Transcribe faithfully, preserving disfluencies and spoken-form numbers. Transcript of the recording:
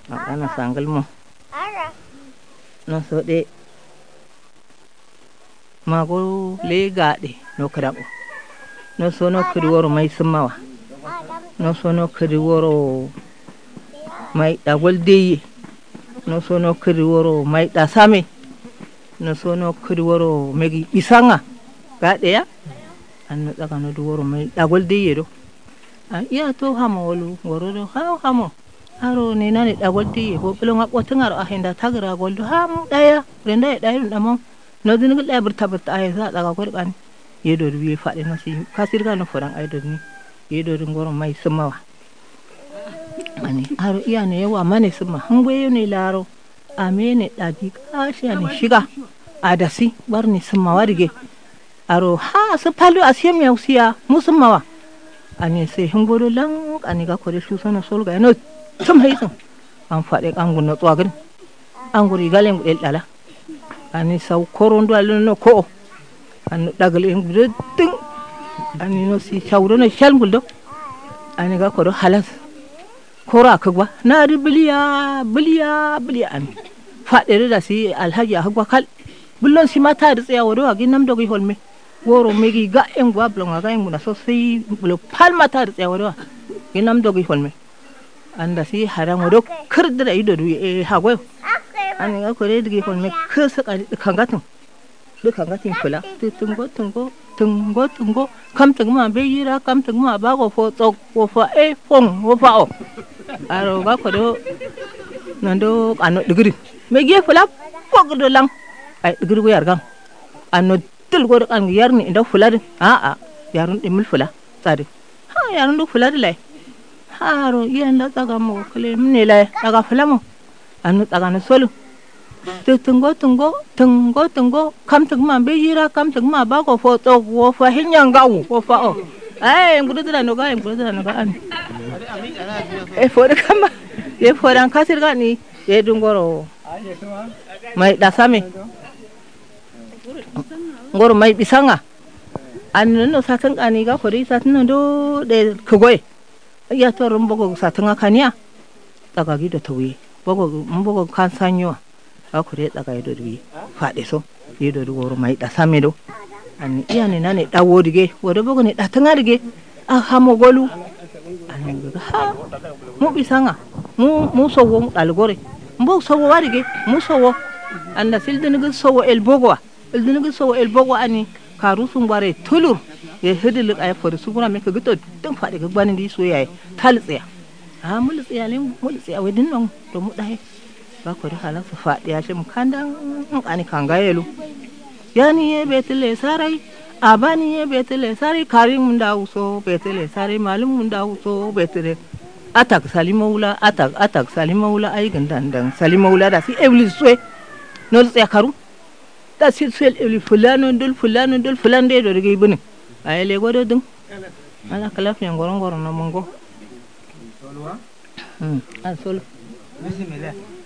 ana sangal mo no so de mago le gaade no kadabo no so no kadi woro mai sumawa no so no kadi woro mai dagol deyi no so no kadi woro mai da same no so no kadi woro megi isanga gaade ya an daga no do woro mai dagol deyi do an iya to hamo wolu woro do ha hamo haro ne nani dagol deyi bo belo ngabo tangaro a henda tagra goldo ham daya renda daya damo no dinga le burta burta ay sa daga ko kan yedo wi faade no si kasirga no foran ay do ni yedo ngoro mai sumawa ani haro iya ne yawa mane suma hangwe ne laro amene dadi kashi ani shiga adasi barni suma warige aro ha su palu asiyam yausiya musummawa ani sai hangoro lang ani ga kore su sana solga no tum haytun an faade kan gunno twagan an guri galen gudel dala ani saw korondo alno ko an dagal en gudin ani no si shawro no shalgul do ani ga ko do halas kora kagwa na ri biliya biliya biliya an faade da si alhaji hagwa kal bullon si mata da tsaya wado agin nam dogi holme woro megi ga en gwa blon ga en muna so sai bulo pal mata da tsaya wado gin nam dogi holme anda si haran wado kardira ido du e hagwa ani ga ko re digi holme kasa kangatun du kangatin kula tungo tungo tungo tungo kam tungma be yira kam tungma ba go fo tok wo fa e fong wo fa o aro ga ko do nando ano digiri me ge fula ko do lang ay digiri go yargan ano tul go kan yarni inda fula a a yarun dimul fula tsade ha yarun do fula lai haro yanda taga mo kale mne lai taga fula mo anu taga no solo tungo tungo tungo tungo kam tungma be yira kam tungma ba go fo tok wo fa hinyanga wo fa o ay ngudu dala no ga ngudu dala no ga an e fo de kama e fo ran kasir ga ni e dungoro mai da same ngoro mai bisanga an no satang ani ga kori satang do de kogoy ya to rumbo go satanga kania daga gido tawi bogo mbogo kan sanyo akure daga yedo wi faade so yedo do woro mai da same do an iya ne nane da wodige wodo bogo ne da tanga dige a hamo golu an ga ha mu bisanga mu mu sowo dalgore mbo sowo warige mu sowo anda sildin ga sowo el bogo sildin ga sowo el bogo ani karu sun bare tulur ye hedil ay for sugura me ka gito din faade ga bani di soyaye taltsiya a mul tsiya le mul tsiya wedin non to mu dai ba ko da halan su faɗi ya shi mukandan ani kangayelu yani ye betele sarai abani ye betele sarai karim mun da uso betele sarai malum mun da uso betele atak salimaula atak atak salimaula ay gandan dan salimaula da si iblis swe no tsaya karu da si sel iblis fulano dul fulano dul fulan de do rigi bune ay le godo dun ala kala fi ngoron ngoron no mongo hmm an sol bismillah